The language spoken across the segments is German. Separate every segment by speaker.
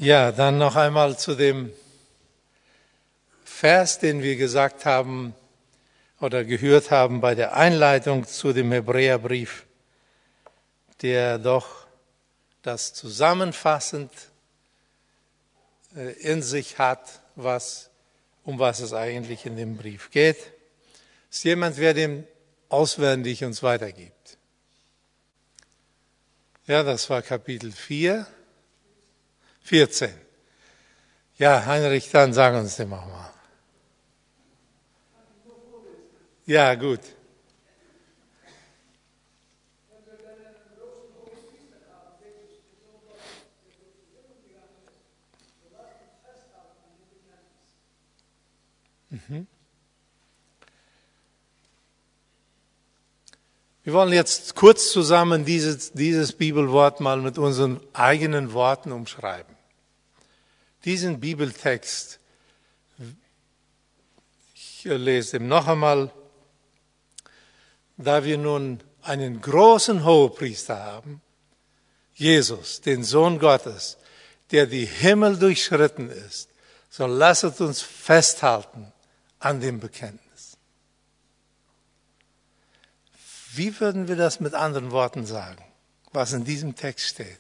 Speaker 1: Ja, dann noch einmal zu dem Vers, den wir gesagt haben oder gehört haben bei der Einleitung zu dem Hebräerbrief, der doch das zusammenfassend in sich hat, um was es eigentlich in dem Brief geht. Ist jemand, wer dem auswendig uns weitergibt? Ja, das war Kapitel 4, 14. Ja, Heinrich, dann sag uns den mal. Ja, gut. Wir wollen jetzt kurz zusammen dieses Bibelwort mal mit unseren eigenen Worten umschreiben. Diesen Bibeltext, ich lese ihn noch einmal, da wir nun einen großen Hohepriester haben, Jesus, den Sohn Gottes, der die Himmel durchschritten ist, so lasset uns festhalten an dem Bekenntnis. Wie würden wir das mit anderen Worten sagen, was in diesem Text steht?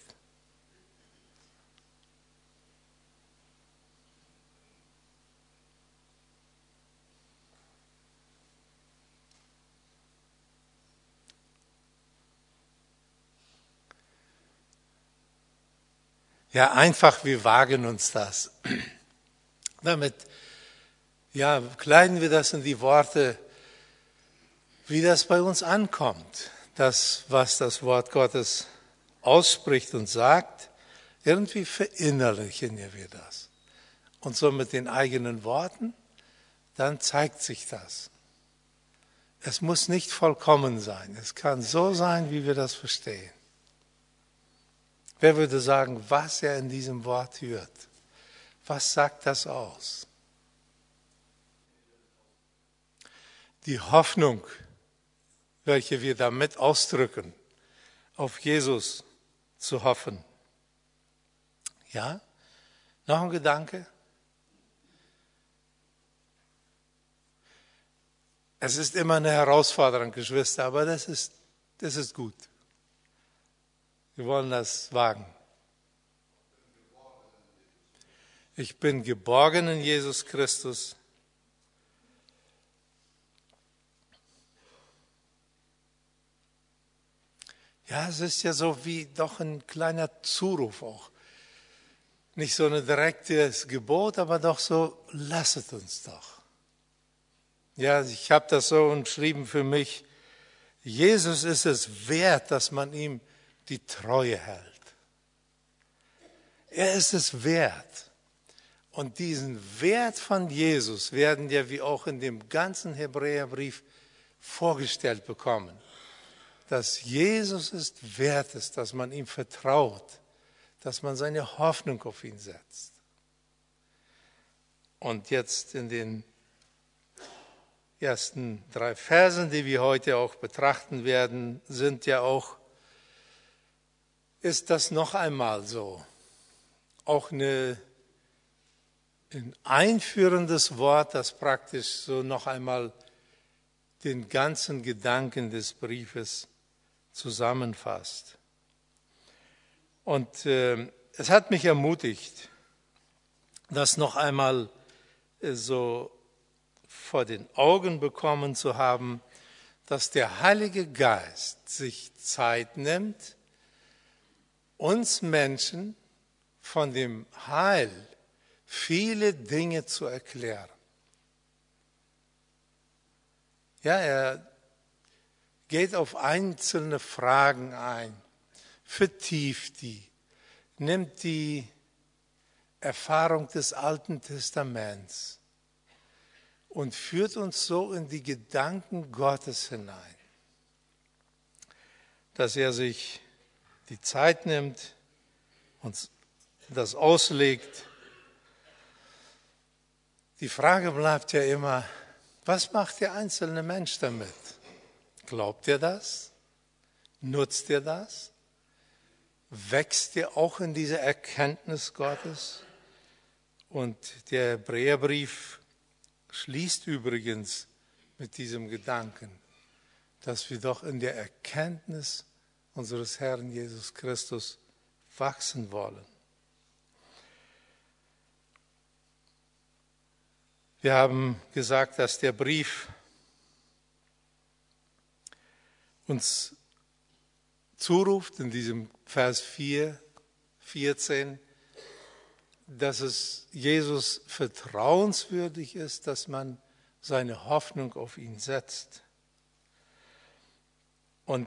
Speaker 1: Ja, einfach, wir wagen uns das. Damit, ja, kleiden wir das in die Worte, wie das bei uns ankommt. Das, was das Wort Gottes ausspricht und sagt, irgendwie verinnerlichen wir das. Und so mit den eigenen Worten, dann zeigt sich das. Es muss nicht vollkommen sein. Es kann so sein, wie wir das verstehen. Wer würde sagen, was er in diesem Wort hört? Was sagt das aus? Die Hoffnung, welche wir damit ausdrücken, auf Jesus zu hoffen. Ja? Noch ein Gedanke? Es ist immer eine Herausforderung, Geschwister, aber das ist gut. Wir wollen das wagen. Ich bin geborgen in Jesus Christus. Ja, es ist ja so wie doch ein kleiner Zuruf auch. Nicht so ein direktes Gebot, aber doch so, lasset uns doch. Ja, ich habe das so umschrieben für mich. Jesus ist es wert, dass man ihm die Treue hält. Er ist es wert. Und diesen Wert von Jesus werden ja wie auch in dem ganzen Hebräerbrief vorgestellt bekommen. Dass Jesus es wert ist, dass man ihm vertraut, dass man seine Hoffnung auf ihn setzt. Und jetzt in den ersten 3 Versen, die wir heute auch betrachten werden, ist das noch einmal so. Auch ein einführendes Wort, das praktisch so noch einmal den ganzen Gedanken des Briefes zusammenfasst. Und es hat mich ermutigt, das noch einmal so vor den Augen bekommen zu haben, dass der Heilige Geist sich Zeit nimmt, uns Menschen von dem Heil viele Dinge zu erklären. Ja, er geht auf einzelne Fragen ein, vertieft die, nimmt die Erfahrung des Alten Testaments und führt uns so in die Gedanken Gottes hinein, dass er sich die Zeit nimmt und das auslegt. Die Frage bleibt ja immer, was macht der einzelne Mensch damit? Glaubt er das? Nutzt er das? Wächst ihr auch in dieser Erkenntnis Gottes? Und der Hebräerbrief schließt übrigens mit diesem Gedanken, dass wir doch in der Erkenntnis unseres Herrn Jesus Christus wachsen wollen. Wir haben gesagt, dass der Brief uns zuruft in diesem Vers 14, dass es Jesus vertrauenswürdig ist, dass man seine Hoffnung auf ihn setzt. Und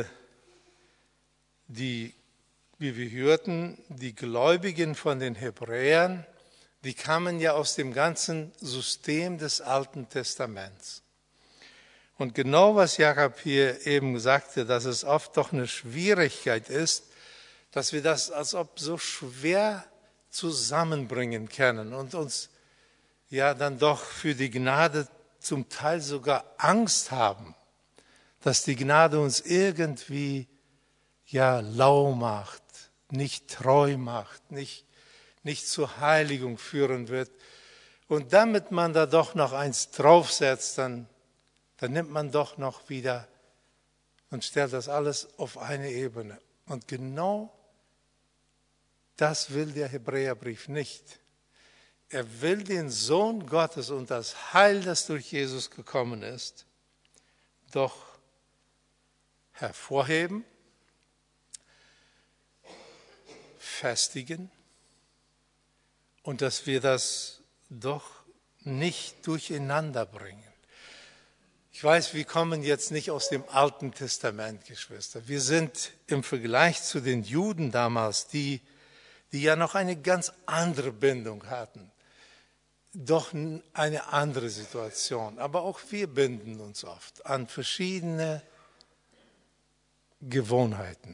Speaker 1: wie wir hörten, die Gläubigen von den Hebräern, die kamen ja aus dem ganzen System des Alten Testaments. Und genau was Jakob hier eben sagte, dass es oft doch eine Schwierigkeit ist, dass wir das als ob so schwer zusammenbringen können und uns ja dann doch für die Gnade zum Teil sogar Angst haben, dass die Gnade uns irgendwie ja lau macht, nicht treu macht, nicht zur Heiligung führen wird. Und damit man da doch noch eins draufsetzt, dann nimmt man doch noch wieder und stellt das alles auf eine Ebene. Und genau das will der Hebräerbrief nicht. Er will den Sohn Gottes und das Heil, das durch Jesus gekommen ist, doch hervorheben, festigen und dass wir das doch nicht durcheinander bringen. Ich weiß, wir kommen jetzt nicht aus dem Alten Testament, Geschwister. Wir sind im Vergleich zu den Juden damals, die ja noch eine ganz andere Bindung hatten, doch eine andere Situation. Aber auch wir binden uns oft an verschiedene Gewohnheiten.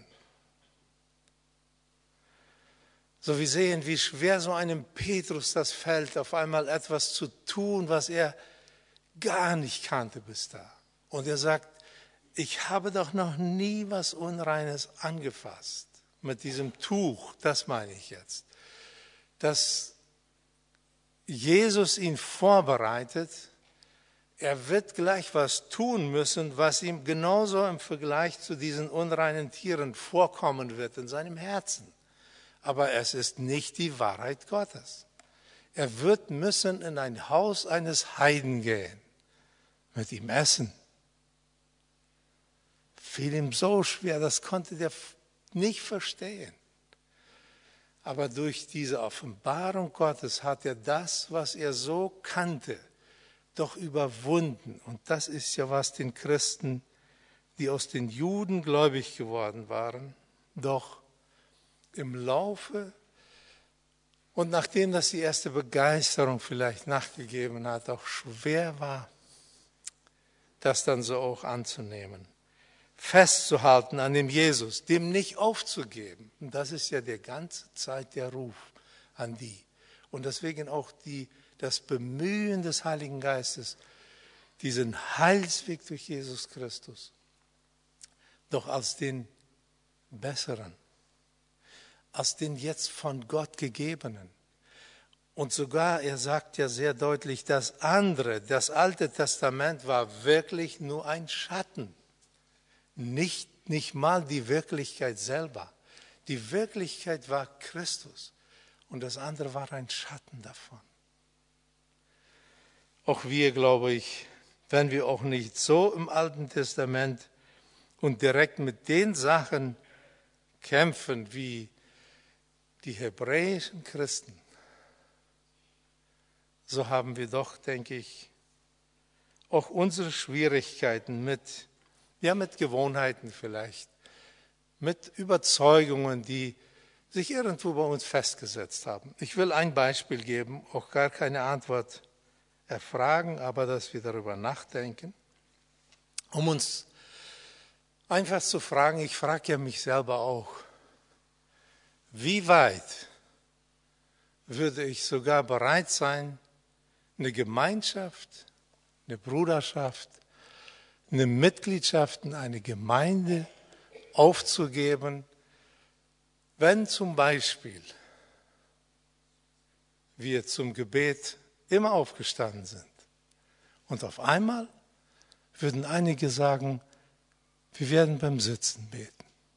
Speaker 1: So wir sehen, wie schwer so einem Petrus das fällt, auf einmal etwas zu tun, was er gar nicht kannte bis da. Und er sagt, ich habe doch noch nie was Unreines angefasst. Mit diesem Tuch, das meine ich jetzt. Dass Jesus ihn vorbereitet, er wird gleich was tun müssen, was ihm genauso im Vergleich zu diesen unreinen Tieren vorkommen wird in seinem Herzen. Aber es ist nicht die Wahrheit Gottes. Er wird müssen in ein Haus eines Heiden gehen, mit ihm essen. Fiel ihm so schwer, das konnte der nicht verstehen. Aber durch diese Offenbarung Gottes hat er das, was er so kannte, doch überwunden. Und das ist ja, was den Christen, die aus den Juden gläubig geworden waren, doch im Laufe und nachdem das die erste Begeisterung vielleicht nachgegeben hat, auch schwer war, das dann so auch anzunehmen. Festzuhalten an dem Jesus, dem nicht aufzugeben. Und das ist ja die ganze Zeit der Ruf an die. Und deswegen auch das Bemühen des Heiligen Geistes, diesen Heilsweg durch Jesus Christus, doch als den besseren, als den jetzt von Gott gegebenen. Und sogar, er sagt ja sehr deutlich, das andere, das Alte Testament war wirklich nur ein Schatten. Nicht mal die Wirklichkeit selber. Die Wirklichkeit war Christus und das andere war ein Schatten davon. Auch wir, glaube ich, wenn wir auch nicht so im Alten Testament und direkt mit den Sachen kämpfen wie die hebräischen Christen, so haben wir doch, denke ich, auch unsere Schwierigkeiten mit Gewohnheiten vielleicht, mit Überzeugungen, die sich irgendwo bei uns festgesetzt haben. Ich will ein Beispiel geben, auch gar keine Antwort erfragen, aber dass wir darüber nachdenken, um uns einfach zu fragen, ich frage ja mich selber auch, wie weit würde ich sogar bereit sein, eine Gemeinschaft, eine Bruderschaft, eine Mitgliedschaft in eine Gemeinde aufzugeben, Wenn zum Beispiel wir zum Gebet immer aufgestanden sind und auf einmal würden einige sagen, wir werden beim Sitzen beten,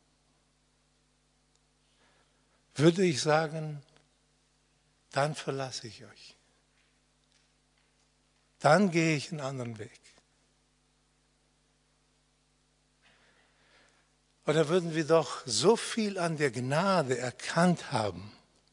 Speaker 1: würde ich sagen, dann verlasse ich euch. Dann gehe ich einen anderen Weg. Oder würden wir doch so viel an der Gnade erkannt haben,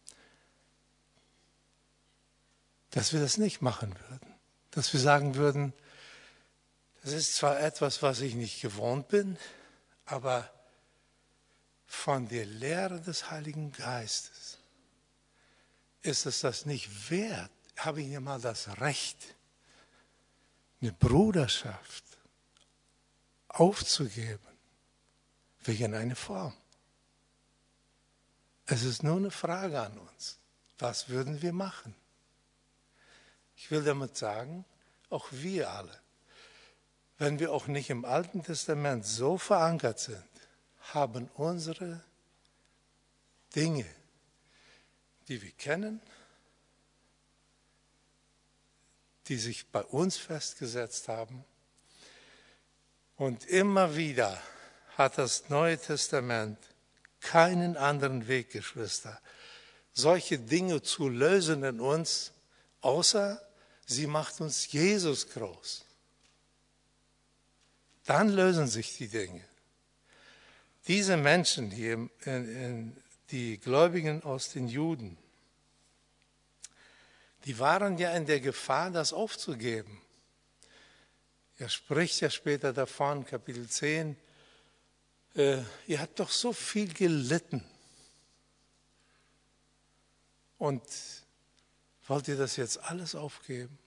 Speaker 1: dass wir das nicht machen würden. Dass wir sagen würden, das ist zwar etwas, was ich nicht gewohnt bin, aber von der Lehre des Heiligen Geistes ist es das nicht wert, habe ich ja mal das Recht, eine Bruderschaft aufzugeben, wegen einer Form. Es ist nur eine Frage an uns. Was würden wir machen? Ich will damit sagen, auch wir alle, wenn wir auch nicht im Alten Testament so verankert sind, haben unsere Dinge, die wir kennen, die sich bei uns festgesetzt haben. Und immer wieder hat das Neue Testament keinen anderen Weg, Geschwister, solche Dinge zu lösen in uns, außer sie macht uns Jesus groß. Dann lösen sich die Dinge. Diese Menschen hier, die Gläubigen aus den Juden, die waren ja in der Gefahr, das aufzugeben. Er spricht ja später davon, Kapitel 10, ihr habt doch so viel gelitten. Und wollt ihr das jetzt alles aufgeben?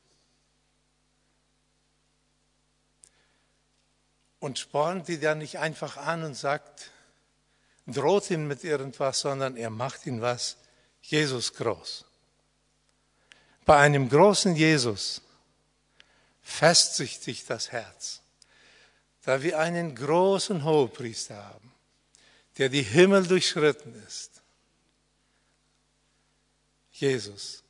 Speaker 1: Und spornt die dann nicht einfach an und sagt, droht ihn mit irgendwas, sondern er macht ihn was? Jesus groß. Bei einem großen Jesus festigt sich das Herz, da wir einen großen Hohepriester haben, der die Himmel durchschritten ist. Jesus,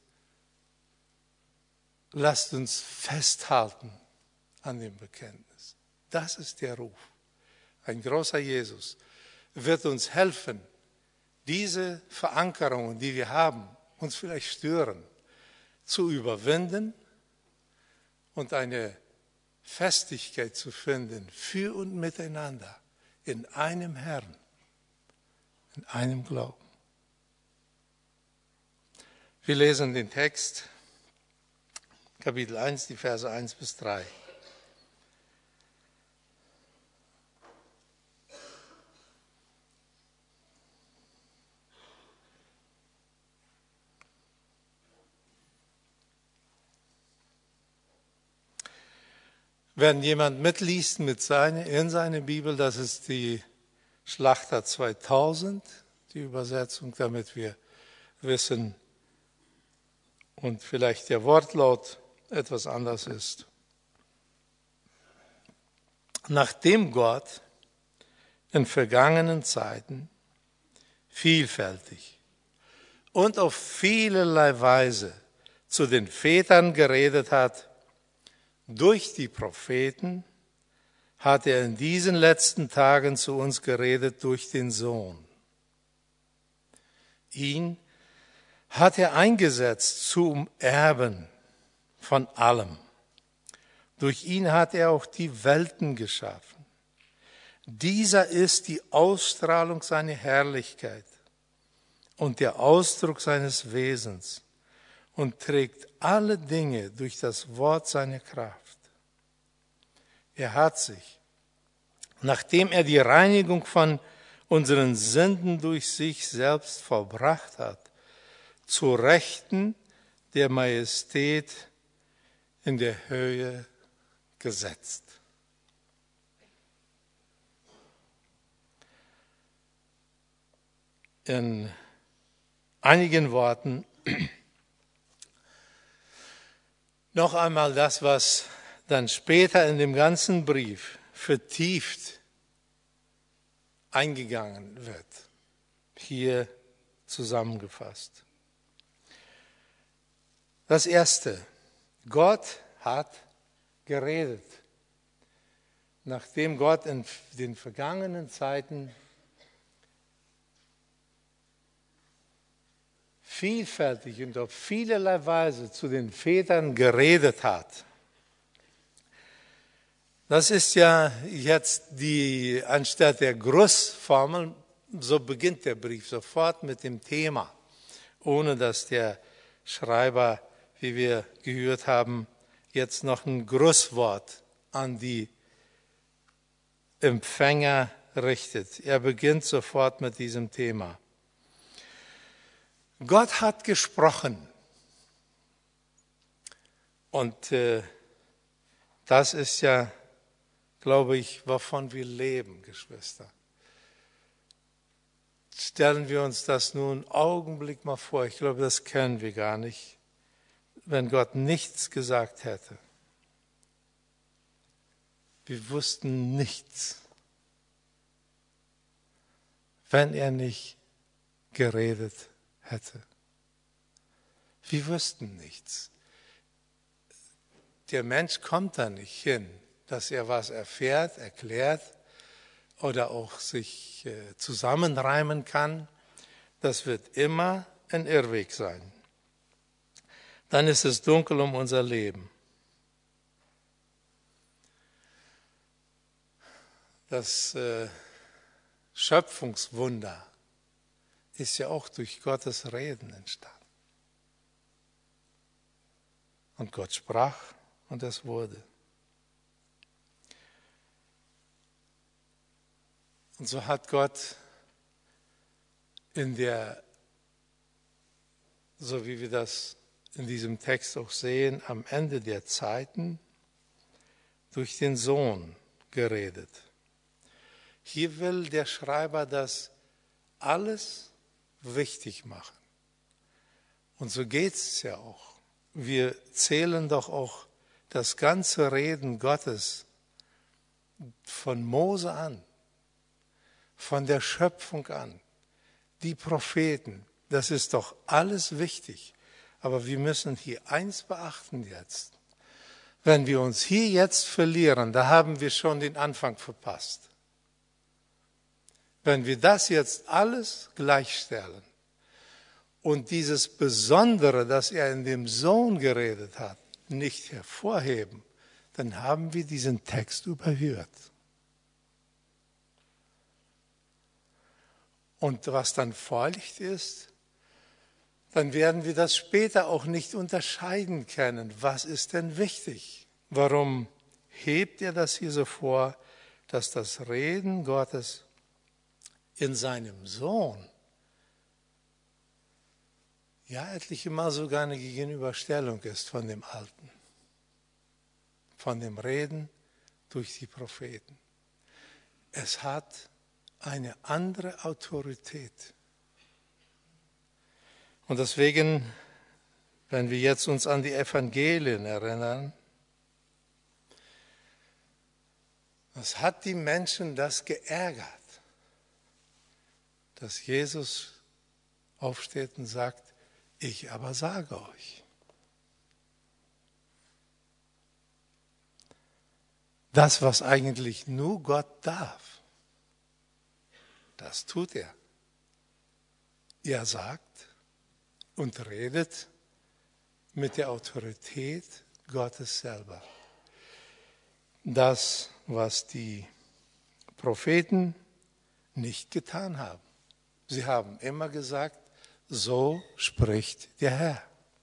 Speaker 1: lasst uns festhalten an dem Bekenntnis. Das ist der Ruf. Ein großer Jesus wird uns helfen, diese Verankerungen, die wir haben, uns vielleicht stören, zu überwinden und eine Festigkeit zu finden für und miteinander in einem Herrn, in einem Glauben. Wir lesen den Text, Kapitel 1, die Verse 1 bis 3. Wenn jemand mitliest in seine Bibel, das ist die Schlachter 2000, die Übersetzung, damit wir wissen und vielleicht der Wortlaut etwas anders ist. Nachdem Gott in vergangenen Zeiten vielfältig und auf vielerlei Weise zu den Vätern geredet hat, durch die Propheten, hat er in diesen letzten Tagen zu uns geredet durch den Sohn. Ihn hat er eingesetzt zum Erben von allem. Durch ihn hat er auch die Welten geschaffen. Dieser ist die Ausstrahlung seiner Herrlichkeit und der Ausdruck seines Wesens und trägt alle Dinge durch das Wort seiner Kraft. Er hat sich, nachdem er die Reinigung von unseren Sünden durch sich selbst vollbracht hat, zu Rechten der Majestät in der Höhe gesetzt. In einigen Worten noch einmal das, was dann später in dem ganzen Brief vertieft eingegangen wird. Hier zusammengefasst. Das Erste, Gott hat geredet. Nachdem Gott in den vergangenen Zeiten vielfältig und auf vielerlei Weise zu den Vätern geredet hat. Das ist ja jetzt anstatt der Grußformel, so beginnt der Brief sofort mit dem Thema, ohne dass der Schreiber, wie wir gehört haben, jetzt noch ein Grußwort an die Empfänger richtet. Er beginnt sofort mit diesem Thema. Gott hat gesprochen. Und das ist ja, glaube ich, wovon wir leben, Geschwister. Stellen wir uns das nun einen Augenblick mal vor. Ich glaube, das können wir gar nicht, wenn Gott nichts gesagt hätte. Wir wussten nichts, wenn er nicht geredet hätte. Wir wüssten nichts. Der Mensch kommt da nicht hin, dass er was erfährt, erklärt oder auch sich zusammenreimen kann. Das wird immer ein Irrweg sein. Dann ist es dunkel um unser Leben. Das Schöpfungswunder ist ja auch durch Gottes Reden entstanden. Und Gott sprach und es wurde. Und so hat Gott so wie wir das in diesem Text auch sehen, am Ende der Zeiten durch den Sohn geredet. Hier will der Schreiber das alles wichtig machen. Und so geht es ja auch. Wir zählen doch auch das ganze Reden Gottes von Mose an, von der Schöpfung an, die Propheten. Das ist doch alles wichtig. Aber wir müssen hier eins beachten jetzt. Wenn wir uns hier jetzt verlieren, da haben wir schon den Anfang verpasst. Wenn wir das jetzt alles gleichstellen und dieses Besondere, das er in dem Sohn geredet hat, nicht hervorheben, dann haben wir diesen Text überhört. Und was dann folgt ist, dann werden wir das später auch nicht unterscheiden können. Was ist denn wichtig? Warum hebt er das hier so vor, dass das Reden Gottes in seinem Sohn ja etliche Mal sogar eine Gegenüberstellung ist von dem Alten, von dem Reden durch die Propheten. Es hat eine andere Autorität. Und deswegen, wenn wir jetzt uns an die Evangelien erinnern, was hat die Menschen das geärgert, dass Jesus aufsteht und sagt, ich aber sage euch. Das, was eigentlich nur Gott darf, das tut er. Er sagt und redet mit der Autorität Gottes selber. Das, was die Propheten nicht getan haben. Sie haben immer gesagt, so spricht der Herr.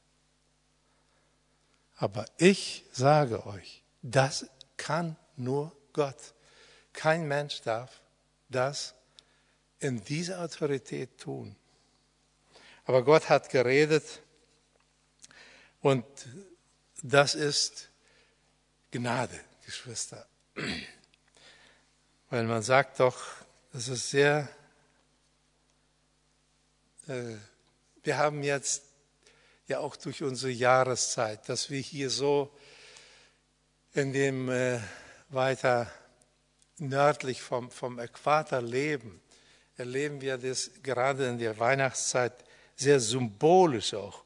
Speaker 1: Aber ich sage euch, das kann nur Gott. Kein Mensch darf das in dieser Autorität tun. Aber Gott hat geredet und das ist Gnade, Geschwister. Weil man sagt doch, das ist sehr, wir haben jetzt ja auch durch unsere Jahreszeit, dass wir hier so in dem weiter nördlich vom Äquator leben, erleben wir das gerade in der Weihnachtszeit sehr symbolisch auch.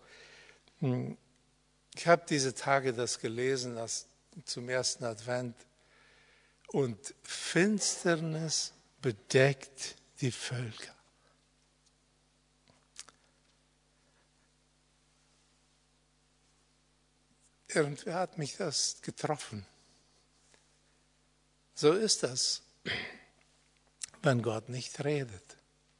Speaker 1: Ich habe diese Tage das gelesen zum ersten Advent. Und Finsternis bedeckt die Völker. Irgendwie hat mich das getroffen. So ist das, wenn Gott nicht redet.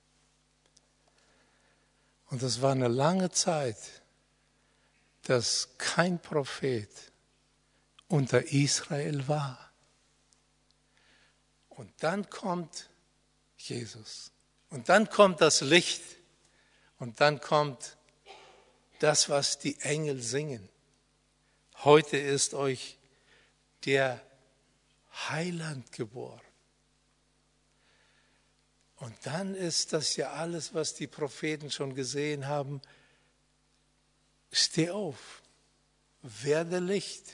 Speaker 1: Und es war eine lange Zeit, dass kein Prophet unter Israel war. Und dann kommt Jesus. Und dann kommt das Licht. Und dann kommt das, was die Engel singen. Heute ist euch der Heiland geboren. Und dann ist das ja alles, was die Propheten schon gesehen haben. Steh auf, werde Licht.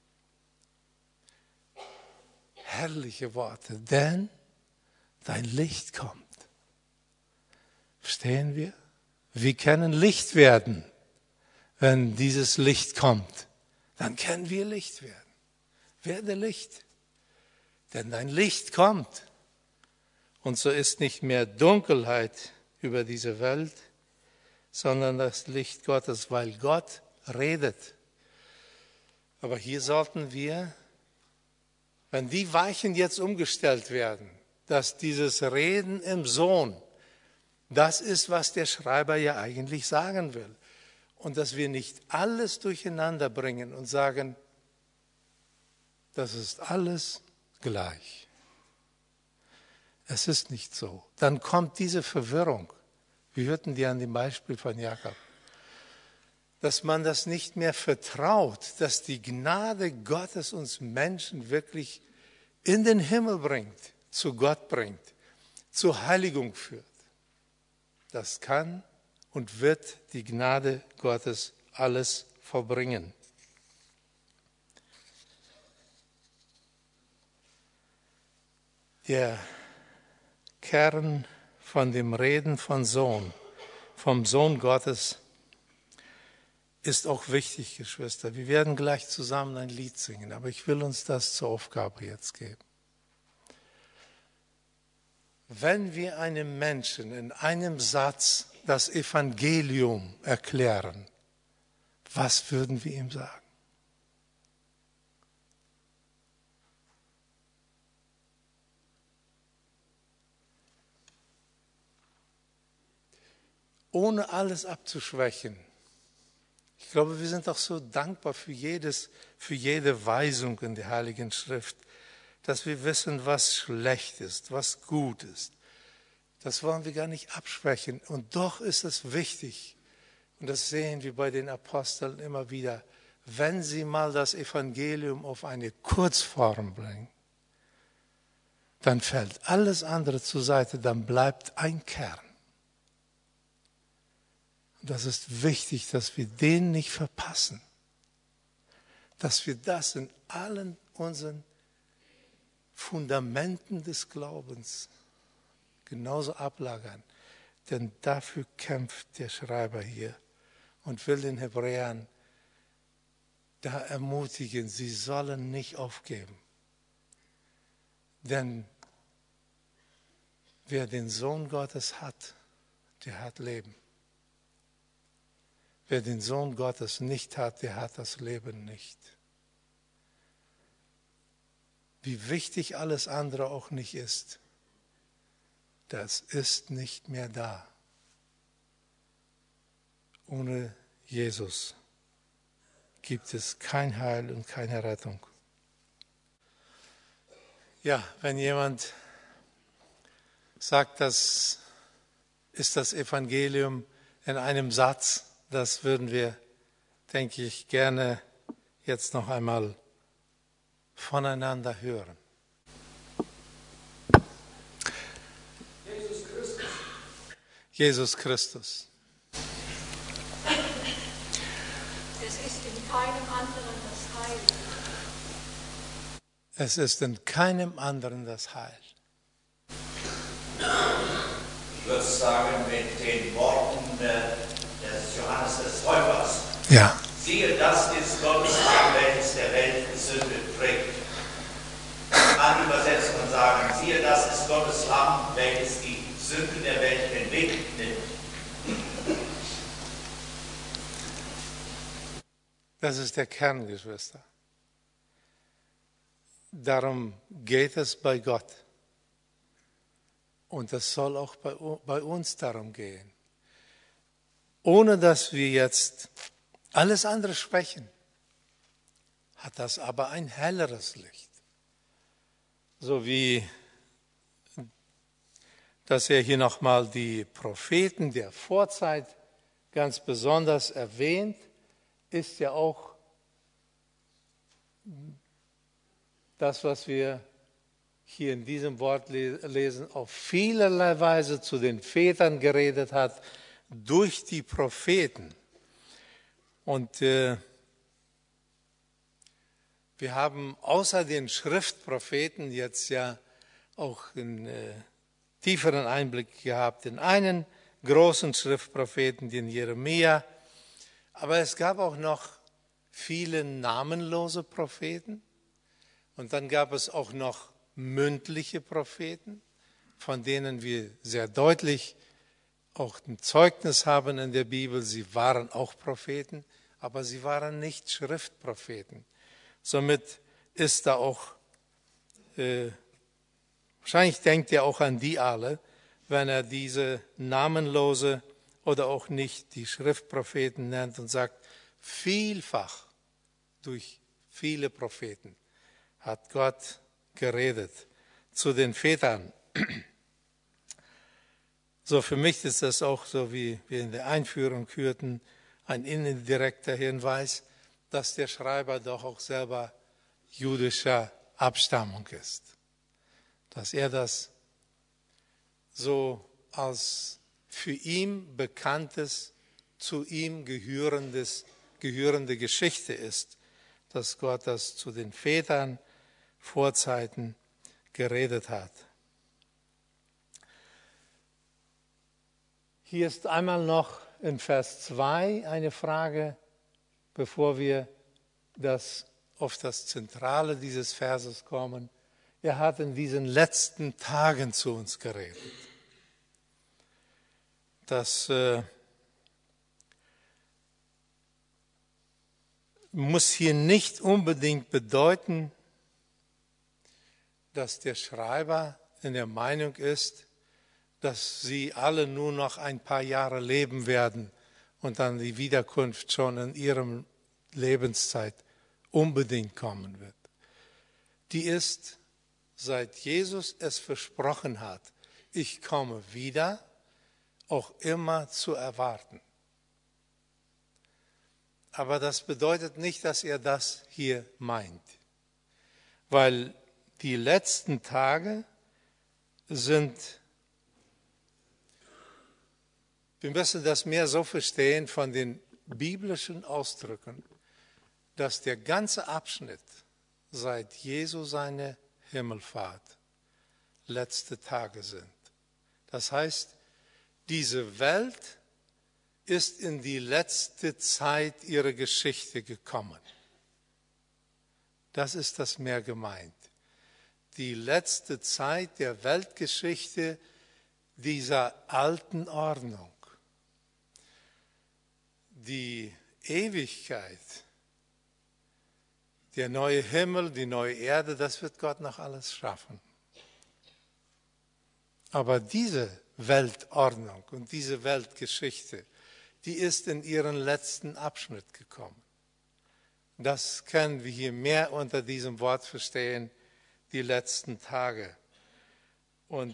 Speaker 1: Herrliche Worte, denn dein Licht kommt. Verstehen wir? Wir können Licht werden, wenn dieses Licht kommt. Dann können wir Licht werden. Werde Licht, denn dein Licht kommt. Und so ist nicht mehr Dunkelheit über diese Welt, sondern das Licht Gottes, weil Gott redet. Aber hier sollten wir, wenn die Weichen jetzt umgestellt werden, dass dieses Reden im Sohn, das ist, was der Schreiber ja eigentlich sagen will. Und dass wir nicht alles durcheinander bringen und sagen, das ist alles gleich. Es ist nicht so. Dann kommt diese Verwirrung. Wir hörten die an dem Beispiel von Jakob. Dass man das nicht mehr vertraut, dass die Gnade Gottes uns Menschen wirklich in den Himmel bringt, zu Gott bringt, zur Heiligung führt. Das kann und wird die Gnade Gottes alles vollbringen. Der Kern von dem Reden vom Sohn Gottes, ist auch wichtig, Geschwister. Wir werden gleich zusammen ein Lied singen, aber ich will uns das zur Aufgabe jetzt geben. Wenn wir einem Menschen in einem Satz das Evangelium erklären, was würden wir ihm sagen? Ohne alles abzuschwächen. Ich glaube, wir sind auch so dankbar für jede Weisung in der Heiligen Schrift, dass wir wissen, was schlecht ist, was gut ist. Das wollen wir gar nicht abschwächen. Und doch ist es wichtig, und das sehen wir bei den Aposteln immer wieder, wenn sie mal das Evangelium auf eine Kurzform bringen, dann fällt alles andere zur Seite, dann bleibt ein Kern. Und das ist wichtig, dass wir den nicht verpassen, dass wir das in allen unseren Fundamenten des Glaubens genauso ablagern. Denn dafür kämpft der Schreiber hier und will den Hebräern da ermutigen, sie sollen nicht aufgeben. Denn wer den Sohn Gottes hat, der hat Leben. Wer den Sohn Gottes nicht hat, der hat das Leben nicht. Wie wichtig alles andere auch nicht ist, das ist nicht mehr da. Ohne Jesus gibt es kein Heil und keine Rettung. Ja, wenn jemand sagt, das ist das Evangelium in einem Satz, das würden wir, denke ich, gerne jetzt noch einmal voneinander hören. Jesus Christus.
Speaker 2: Es ist in keinem anderen das Heil.
Speaker 1: Es ist in keinem anderen das Heil.
Speaker 3: würde sagen, mit den Worten des Johannes des Täufers.
Speaker 1: Ja.
Speaker 3: Siehe, das ist Gottes Lamm, welches der Welt die Sünde trägt. An übersetzt und sagen, siehe, das ist Gottes Lamm, welches die Sünden der Welt hinwegnimmt.
Speaker 1: Das ist der Kern, Geschwister. Darum geht es bei Gott. Und es soll auch bei uns darum gehen. Ohne dass wir jetzt alles andere sprechen, hat das aber ein helleres Licht. So wie, dass er hier nochmal die Propheten der Vorzeit ganz besonders erwähnt, ist ja auch das, was wir hier in diesem Wort lesen, auf vielerlei Weise zu den Vätern geredet hat, durch die Propheten. Und wir haben außer den Schriftpropheten jetzt ja auch einen tieferen Einblick gehabt in einen großen Schriftpropheten, den Jeremia. Aber es gab auch noch viele namenlose Propheten. Und dann gab es auch noch mündliche Propheten, von denen wir sehr deutlich auch ein Zeugnis haben in der Bibel. Sie waren auch Propheten, aber sie waren nicht Schriftpropheten. Somit ist da auch, wahrscheinlich denkt er auch an die alle, wenn er diese namenlose oder auch nicht die Schriftpropheten nennt und sagt, vielfach durch viele Propheten hat Gott geredet zu den Vätern. So, für mich ist das auch, so wie wir in der Einführung hörten, ein indirekter Hinweis, dass der Schreiber doch auch selber jüdischer Abstammung ist. Dass er das so als für ihn bekanntes, zu ihm gehörende Geschichte ist, dass Gott das zu den Vätern Vorzeiten geredet hat. Hier ist einmal noch in Vers 2 eine Frage, bevor wir auf das Zentrale dieses Verses kommen. Er hat in diesen letzten Tagen zu uns geredet. Das muss hier nicht unbedingt bedeuten, dass der Schreiber in der Meinung ist, dass sie alle nur noch ein paar Jahre leben werden und dann die Wiederkunft schon in ihrem Lebenszeit unbedingt kommen wird. Die ist, seit Jesus es versprochen hat, ich komme wieder, auch immer zu erwarten. Aber das bedeutet nicht, dass er das hier meint, weil die letzten Tage sind, wir müssen das mehr so verstehen von den biblischen Ausdrücken, dass der ganze Abschnitt seit Jesu seine Himmelfahrt letzte Tage sind. Das heißt, diese Welt ist in die letzte Zeit ihrer Geschichte gekommen. Das ist das mehr gemeint. Die letzte Zeit der Weltgeschichte dieser alten Ordnung. Die Ewigkeit, der neue Himmel, die neue Erde, das wird Gott noch alles schaffen. Aber diese Weltordnung und diese Weltgeschichte, die ist in ihren letzten Abschnitt gekommen. Das können wir hier mehr unter diesem Wort verstehen, die letzten Tage. Und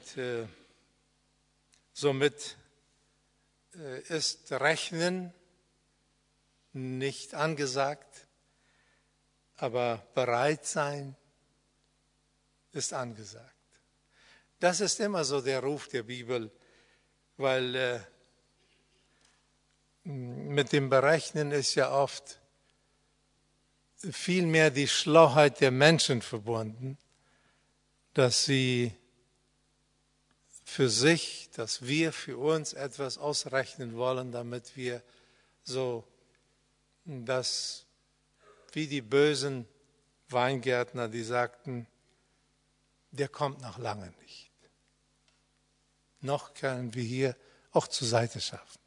Speaker 1: somit ist Rechnen nicht angesagt, aber bereit sein ist angesagt. Das ist immer so der Ruf der Bibel, weil mit dem Berechnen ist ja oft vielmehr die Schlauheit der Menschen verbunden, dass sie für sich, dass wir für uns etwas ausrechnen wollen, damit wir so das, wie die bösen Weingärtner, die sagten, der kommt noch lange nicht. Noch können wir hier auch zur Seite schaffen.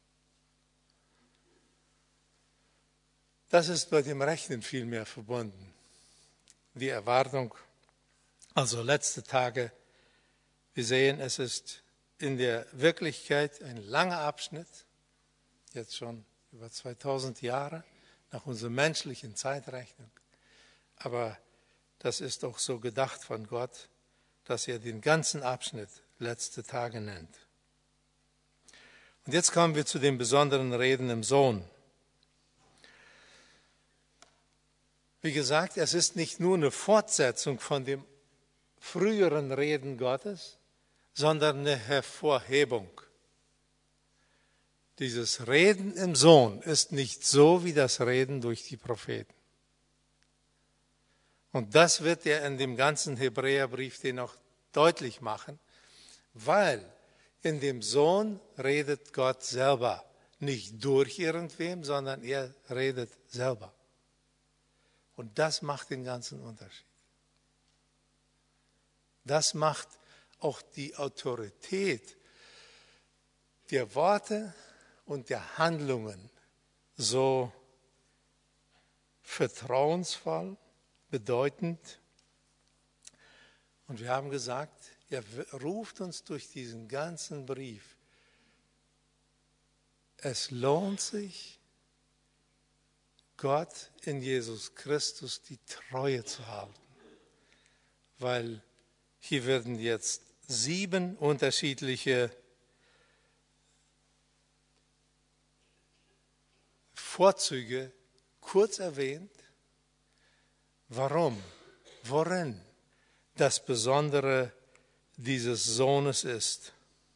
Speaker 1: Das ist bei dem Rechnen viel mehr verbunden. Die Erwartung, also letzte Tage, wir sehen, es ist in der Wirklichkeit ein langer Abschnitt, jetzt schon über 2000 Jahre, nach unserer menschlichen Zeitrechnung. Aber das ist auch so gedacht von Gott, dass er den ganzen Abschnitt letzte Tage nennt. Und jetzt kommen wir zu den besonderen Reden im Sohn. Wie gesagt, es ist nicht nur eine Fortsetzung von dem früheren Reden Gottes, sondern eine Hervorhebung. Dieses Reden im Sohn ist nicht so wie das Reden durch die Propheten. Und das wird er in dem ganzen Hebräerbrief den auch deutlich machen, weil in dem Sohn redet Gott selber, nicht durch irgendwem, sondern er redet selber. Und das macht den ganzen Unterschied. Das macht auch die Autorität der Worte und der Handlungen so vertrauensvoll, bedeutend. Und wir haben gesagt, er ruft uns durch diesen ganzen Brief. Es lohnt sich, Gott in Jesus Christus die Treue zu halten, weil hier werden jetzt 7 unterschiedliche Vorzüge kurz erwähnt. Warum? Worin das Besondere dieses Sohnes ist.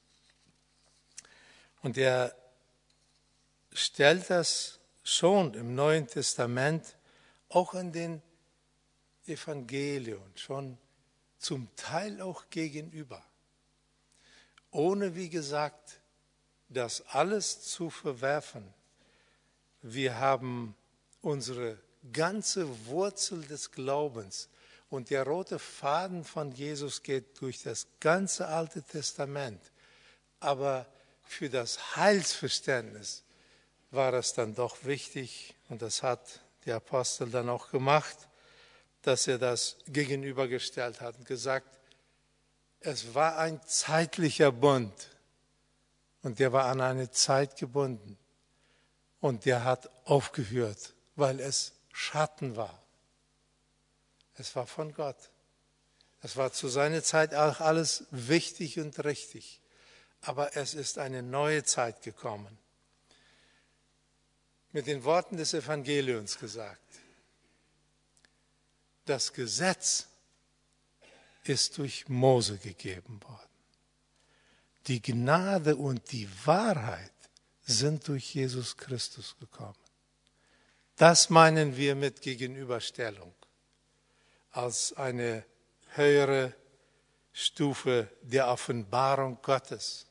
Speaker 1: Und er stellt das schon im Neuen Testament, auch in den Evangelien, schon zum Teil auch gegenüber. Ohne, wie gesagt, das alles zu verwerfen. Wir haben unsere ganze Wurzel des Glaubens und der rote Faden von Jesus geht durch das ganze Alte Testament. Aber für das Heilsverständnis war es dann doch wichtig, und das hat der Apostel dann auch gemacht, dass er das gegenübergestellt hat und gesagt, es war ein zeitlicher Bund und der war an eine Zeit gebunden und der hat aufgehört, weil es Schatten war. Es war von Gott. Es war zu seiner Zeit auch alles wichtig und richtig, aber es ist eine neue Zeit gekommen. Mit den Worten des Evangeliums gesagt, das Gesetz ist durch Mose gegeben worden. Die Gnade und die Wahrheit sind durch Jesus Christus gekommen. Das meinen wir mit Gegenüberstellung als eine höhere Stufe der Offenbarung Gottes.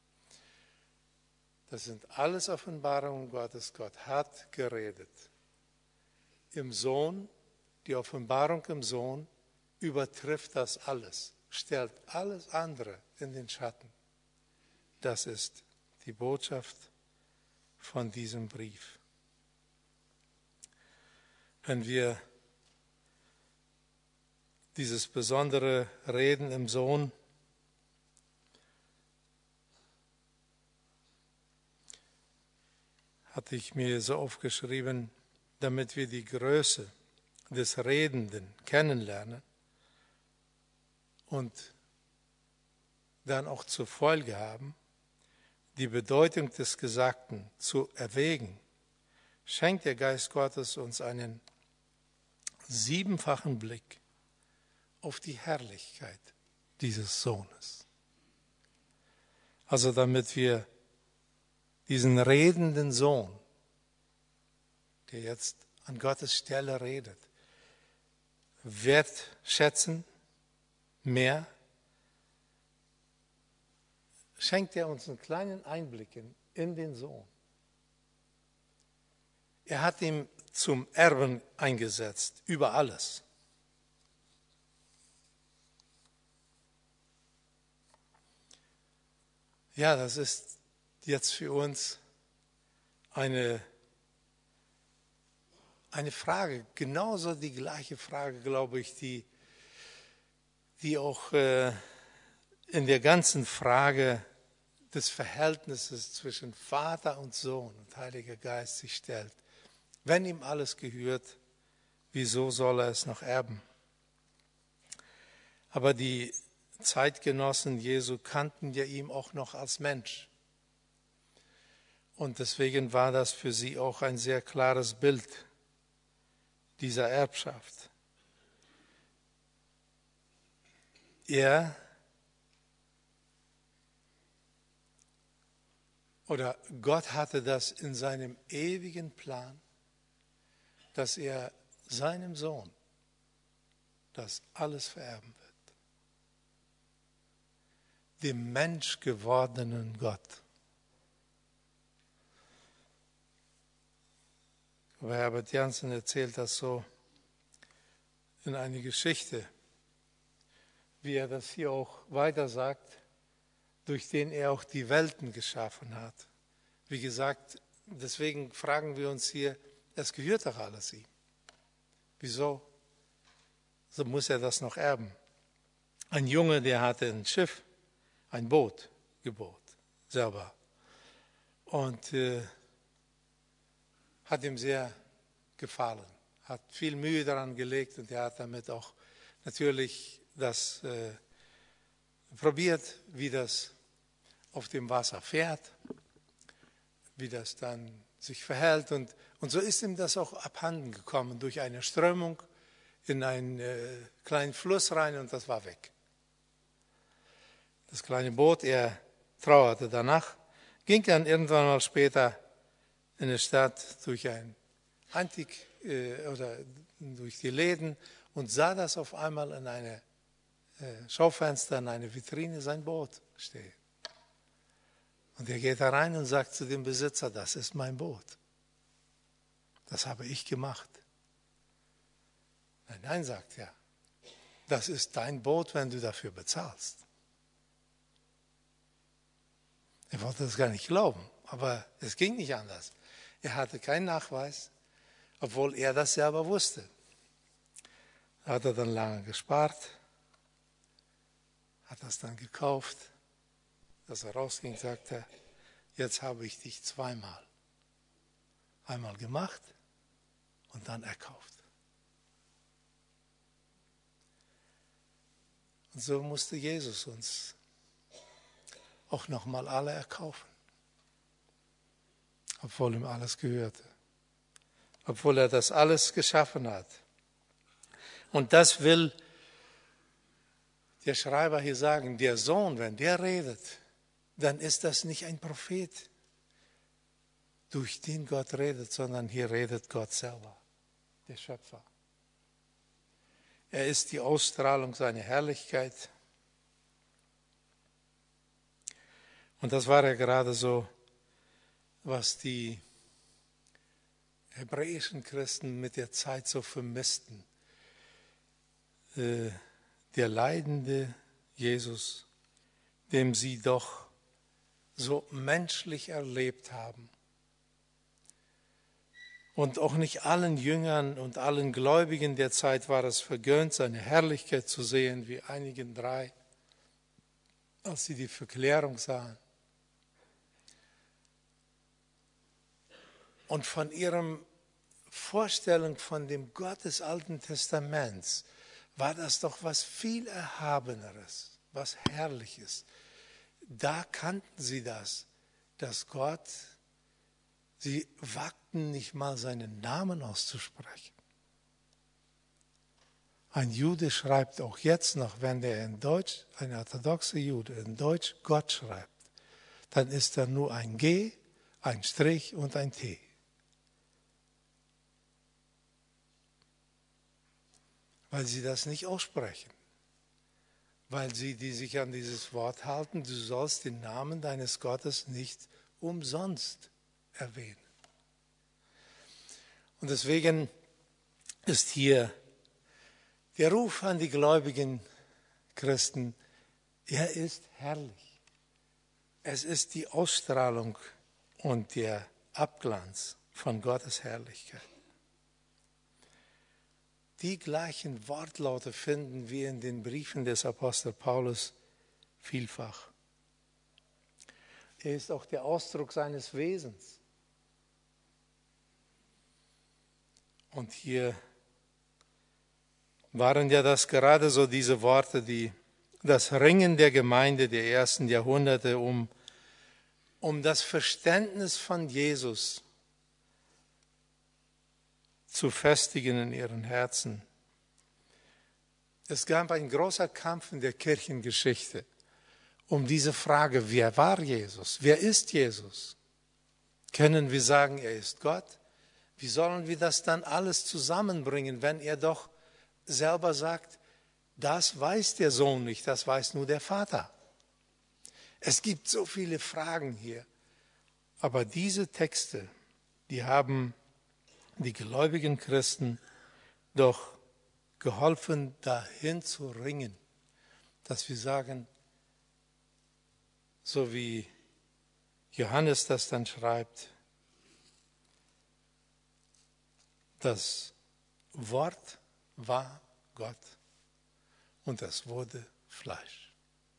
Speaker 1: Das sind alles Offenbarungen Gottes. Gott hat geredet. Im Sohn, die Offenbarung im Sohn übertrifft das alles, stellt alles andere in den Schatten. Das ist die Botschaft von diesem Brief. Wenn wir dieses besondere Reden im Sohn hatte ich mir so aufgeschrieben, damit wir die Größe des Redenden kennenlernen und dann auch zur Folge haben, die Bedeutung des Gesagten zu erwägen, schenkt der Geist Gottes uns einen 7-fachen Blick auf die Herrlichkeit dieses Sohnes. Also damit wir diesen redenden Sohn, der jetzt an Gottes Stelle redet, wertschätzen, mehr schenkt er uns einen kleinen Einblick in den Sohn. Er hat ihn zum Erben eingesetzt, über alles. Ja, das ist jetzt für uns eine Frage, genauso die gleiche Frage, glaube ich, die auch in der ganzen Frage des Verhältnisses zwischen Vater und Sohn und Heiliger Geist sich stellt. Wenn ihm alles gehört, wieso soll er es noch erben? Aber die Zeitgenossen Jesu kannten ja ihn auch noch als Mensch. Und deswegen war das für sie auch ein sehr klares Bild dieser Erbschaft. Gott hatte das in seinem ewigen Plan, dass er seinem Sohn das alles vererben wird. Dem menschgewordenen Gott. Aber Herbert Jansen erzählt das so in einer Geschichte, wie er das hier auch weiter sagt, durch den er auch die Welten geschaffen hat. Wie gesagt, deswegen fragen wir uns hier, es gehört doch alles ihm. Wieso? So muss er das noch erben. Ein Junge, der hatte ein Schiff, ein Boot gebaut, selber. Und hat ihm sehr gefallen, hat viel Mühe daran gelegt und er hat damit auch natürlich das probiert, wie das auf dem Wasser fährt, wie das dann sich verhält. Und so ist ihm das auch abhanden gekommen durch eine Strömung in einen kleinen Fluss rein und das war weg. Das kleine Boot, er trauerte danach, ging dann irgendwann mal später in der Stadt durch ein Antik oder durch die Läden und sah das auf einmal in eine Schaufenster, in eine Vitrine sein Boot stehen. Und er geht da rein und sagt zu dem Besitzer, das ist mein Boot. Das habe ich gemacht. Nein, nein, sagt er, das ist dein Boot, wenn du dafür bezahlst. Er wollte das gar nicht glauben, aber es ging nicht anders. Er hatte keinen Nachweis, obwohl er das selber wusste. Hat er dann lange gespart, hat das dann gekauft. Als er rausging, sagte er, jetzt habe ich dich zweimal. Einmal gemacht und dann erkauft. Und so musste Jesus uns auch nochmal alle erkaufen. Obwohl ihm alles gehörte. Obwohl er das alles geschaffen hat. Und das will der Schreiber hier sagen, der Sohn, wenn der redet, dann ist das nicht ein Prophet, durch den Gott redet, sondern hier redet Gott selber, der Schöpfer. Er ist die Ausstrahlung seiner Herrlichkeit. Und das war ja gerade so, was die hebräischen Christen mit der Zeit so vermissten. Der leidende Jesus, dem sie doch so menschlich erlebt haben. Und auch nicht allen Jüngern und allen Gläubigen der Zeit war es vergönnt, seine Herrlichkeit zu sehen, wie einigen drei, als sie die Verklärung sahen. Und von ihrem Vorstellung von dem Gott des Alten Testaments war das doch was viel Erhabeneres, was Herrliches. Da kannten sie das, dass Gott, sie wagten nicht mal seinen Namen auszusprechen. Ein Jude schreibt auch jetzt noch, wenn der in Deutsch, ein orthodoxer Jude in Deutsch Gott schreibt, dann ist da nur ein G, ein Strich und ein T. Weil sie das nicht aussprechen. weil sie, die sich an dieses Wort halten, du sollst den Namen deines Gottes nicht umsonst erwähnen. Und deswegen ist hier der Ruf an die gläubigen Christen, er ist herrlich. Es ist die Ausstrahlung und der Abglanz von Gottes Herrlichkeit. Die gleichen Wortlaute finden wir in den Briefen des Apostel Paulus vielfach. Er ist auch der Ausdruck seines Wesens. Und hier waren ja das gerade so diese Worte, die das Ringen der Gemeinde der ersten Jahrhunderte um das Verständnis von Jesus zu festigen in ihren Herzen. Es gab einen großen Kampf in der Kirchengeschichte um diese Frage, wer war Jesus? Wer ist Jesus? Können wir sagen, er ist Gott? Wie sollen wir das dann alles zusammenbringen, wenn er doch selber sagt, das weiß der Sohn nicht, das weiß nur der Vater? Es gibt so viele Fragen hier. Aber diese Texte, die haben die gläubigen Christen doch geholfen, dahin zu ringen, dass wir sagen, so wie Johannes das dann schreibt, das Wort war Gott und es wurde Fleisch.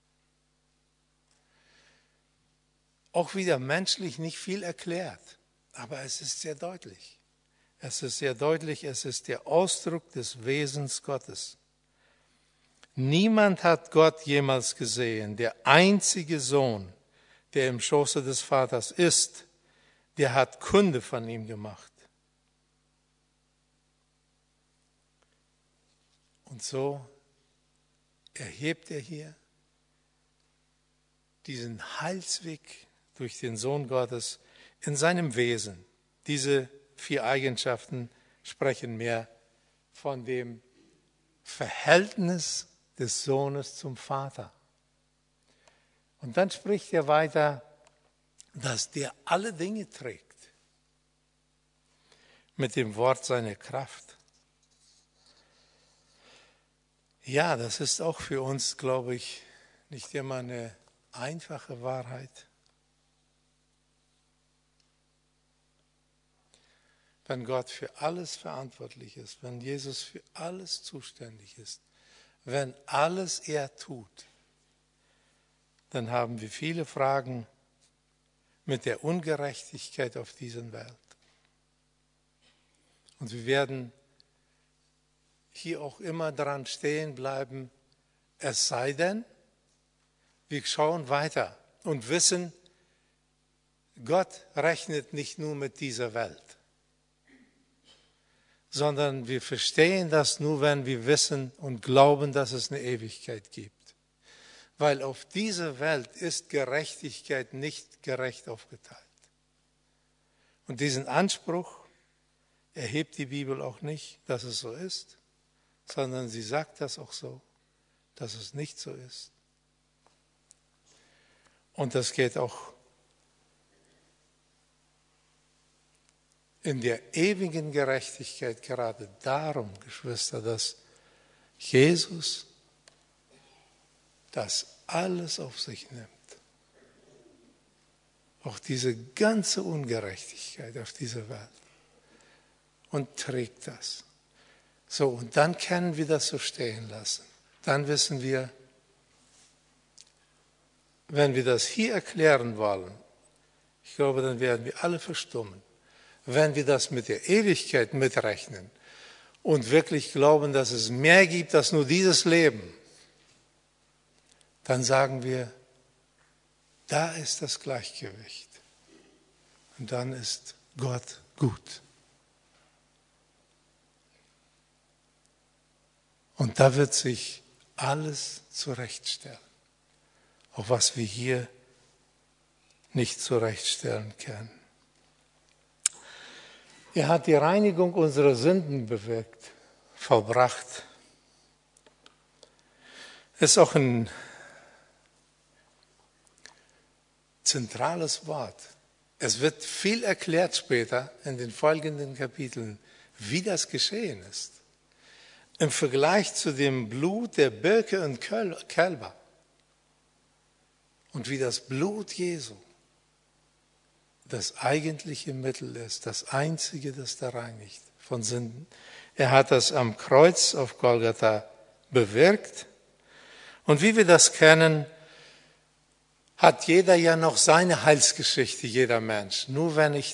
Speaker 1: Auch wieder menschlich nicht viel erklärt, aber es ist sehr deutlich. Es ist sehr deutlich, es ist der Ausdruck des Wesens Gottes. Niemand hat Gott jemals gesehen. Der einzige Sohn, der im Schoße des Vaters ist, der hat Kunde von ihm gemacht. Und so erhebt er hier diesen Heilsweg durch den Sohn Gottes in seinem Wesen. Diese 4 Eigenschaften sprechen mehr von dem Verhältnis des Sohnes zum Vater. Und dann spricht er weiter, dass der alle Dinge trägt mit dem Wort seiner Kraft. Ja, das ist auch für uns, glaube ich, nicht immer eine einfache Wahrheit. Wenn Gott für alles verantwortlich ist, wenn Jesus für alles zuständig ist, wenn alles er tut, dann haben wir viele Fragen mit der Ungerechtigkeit auf dieser Welt. Und wir werden hier auch immer dran stehen bleiben, es sei denn, wir schauen weiter und wissen, Gott rechnet nicht nur mit dieser Welt, sondern wir verstehen das nur, wenn wir wissen und glauben, dass es eine Ewigkeit gibt. Weil auf dieser Welt ist Gerechtigkeit nicht gerecht aufgeteilt. Und diesen Anspruch erhebt die Bibel auch nicht, dass es so ist, sondern sie sagt das auch so, dass es nicht so ist. Und das geht auch in der ewigen Gerechtigkeit gerade darum, Geschwister, dass Jesus das alles auf sich nimmt. Auch diese ganze Ungerechtigkeit auf dieser Welt. Und trägt das. So, und dann können wir das so stehen lassen. Dann wissen wir, wenn wir das hier erklären wollen, ich glaube, dann werden wir alle verstummen. Wenn wir das mit der Ewigkeit mitrechnen und wirklich glauben, dass es mehr gibt als nur dieses Leben, dann sagen wir, da ist das Gleichgewicht. Und dann ist Gott gut. Und da wird sich alles zurechtstellen, auch was wir hier nicht zurechtstellen können. Er hat die Reinigung unserer Sünden bewirkt, vollbracht. ist auch ein zentrales Wort. Es wird viel erklärt später in den folgenden Kapiteln, wie das geschehen ist. Im Vergleich zu dem Blut der Birke und Kälber und wie das Blut Jesu das eigentliche Mittel ist, das einzige, das da reinigt von Sünden. Er hat das am Kreuz auf Golgatha bewirkt. Und wie wir das kennen, hat jeder ja noch seine Heilsgeschichte, jeder Mensch. Nur wenn ich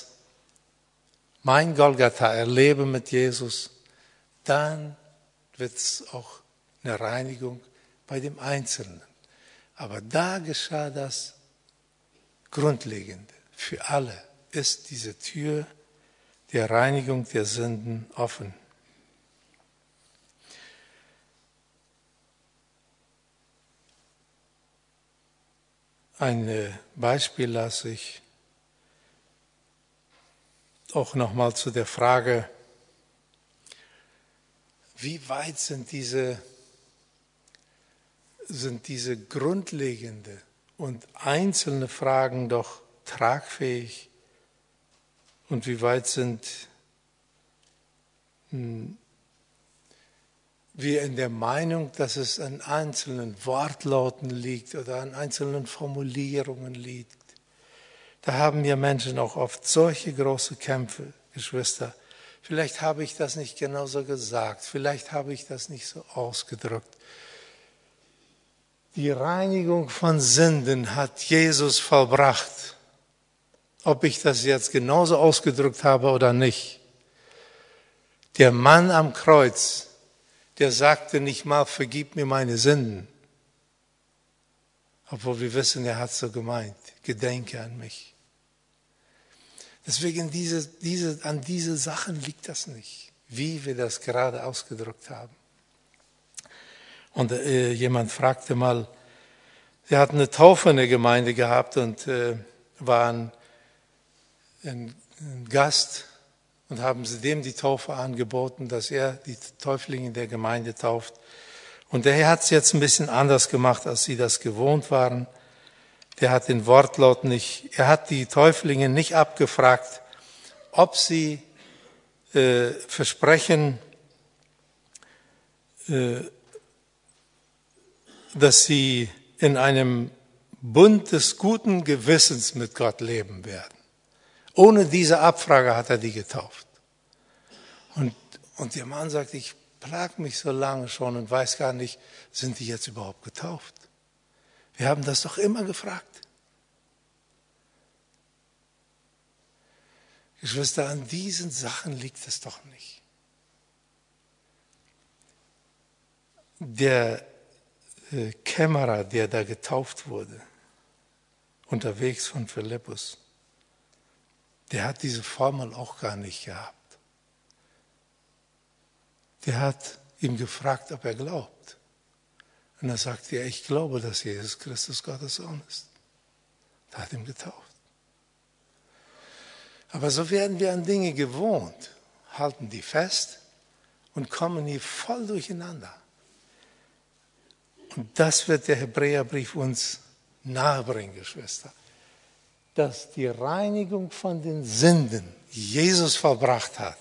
Speaker 1: mein Golgatha erlebe mit Jesus, dann wird es auch eine Reinigung bei dem Einzelnen. Aber da geschah das Grundlegende. Für alle ist diese Tür der Reinigung der Sünden offen. Ein Beispiel lasse ich auch nochmal zu der Frage, wie weit sind diese grundlegende und einzelne Fragen doch tragfähig und wie weit sind wir in der Meinung, dass es an einzelnen Wortlauten liegt oder an einzelnen Formulierungen liegt. Da haben wir Menschen auch oft solche große Kämpfe, Geschwister. Vielleicht habe ich das nicht genauso gesagt, vielleicht habe ich das nicht so ausgedrückt. Die Reinigung von Sünden hat Jesus vollbracht. Ob ich das jetzt genauso ausgedrückt habe oder nicht. Der Mann am Kreuz, der sagte nicht mal, vergib mir meine Sünden. Obwohl wir wissen, er hat so gemeint, gedenke an mich. Deswegen an diese Sachen liegt das nicht, wie wir das gerade ausgedrückt haben. Und jemand fragte mal, er hat eine Taufe in der Gemeinde gehabt und war ein Gast und haben sie dem die Taufe angeboten, dass er die Täuflinge in der Gemeinde tauft. Und der Herr hat es jetzt ein bisschen anders gemacht, als sie das gewohnt waren. Der hat den Wortlaut nicht, er hat die Täuflinge nicht abgefragt, ob sie versprechen, dass sie in einem Bund des guten Gewissens mit Gott leben werden. Ohne diese Abfrage hat er die getauft. Und der Mann sagt, ich plage mich so lange schon und weiß gar nicht, sind die jetzt überhaupt getauft? Wir haben das doch immer gefragt. Geschwister, an diesen Sachen liegt es doch nicht. Der Kämmerer, der da getauft wurde, unterwegs von Philippus, der hat diese Formel auch gar nicht gehabt. Der hat ihn gefragt, ob er glaubt. Und er sagte, ja, ich glaube, dass Jesus Christus Gottes Sohn ist. Er hat ihn getauft. Aber so werden wir an Dinge gewohnt, halten die fest und kommen hier voll durcheinander. Und das wird der Hebräerbrief uns nahebringen, Geschwister. Dass die Reinigung von den Sünden Jesus vollbracht hat.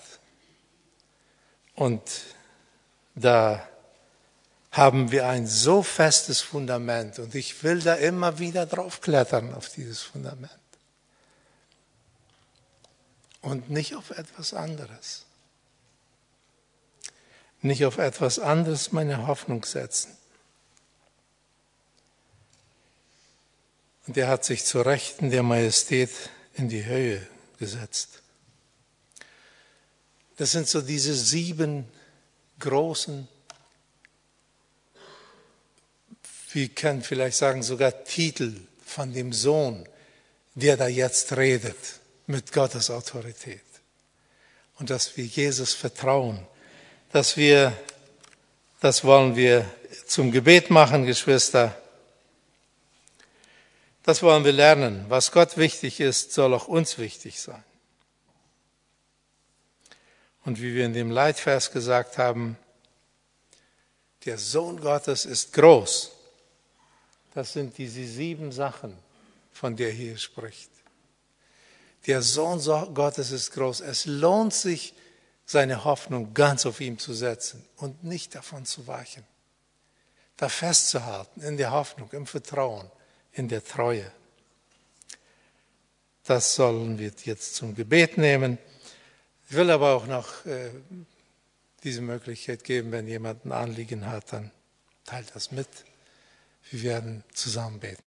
Speaker 1: Und da haben wir ein so festes Fundament. Und ich will da immer wieder draufklettern auf dieses Fundament. Und nicht auf etwas anderes. Nicht auf etwas anderes meine Hoffnung setzen. Und er hat sich zu Rechten der Majestät in die Höhe gesetzt. Das sind so diese 7 großen, wir können vielleicht sagen sogar Titel von dem Sohn, der da jetzt redet mit Gottes Autorität. Und dass wir Jesus vertrauen, das wollen wir zum Gebet machen, Geschwister. Das wollen wir lernen. Was Gott wichtig ist, soll auch uns wichtig sein. Und wie wir in dem Leitvers gesagt haben, Der Sohn Gottes ist groß. Das sind diese 7 Sachen, von der hier spricht. Der Sohn Gottes ist groß. Es lohnt sich, seine Hoffnung ganz auf ihn zu setzen und nicht davon zu weichen. Da festzuhalten, in der Hoffnung, im Vertrauen, in der Treue. Das sollen wir jetzt zum Gebet nehmen. Ich will aber auch noch diese Möglichkeit geben, wenn jemand ein Anliegen hat, dann teilt das mit. Wir werden zusammen beten.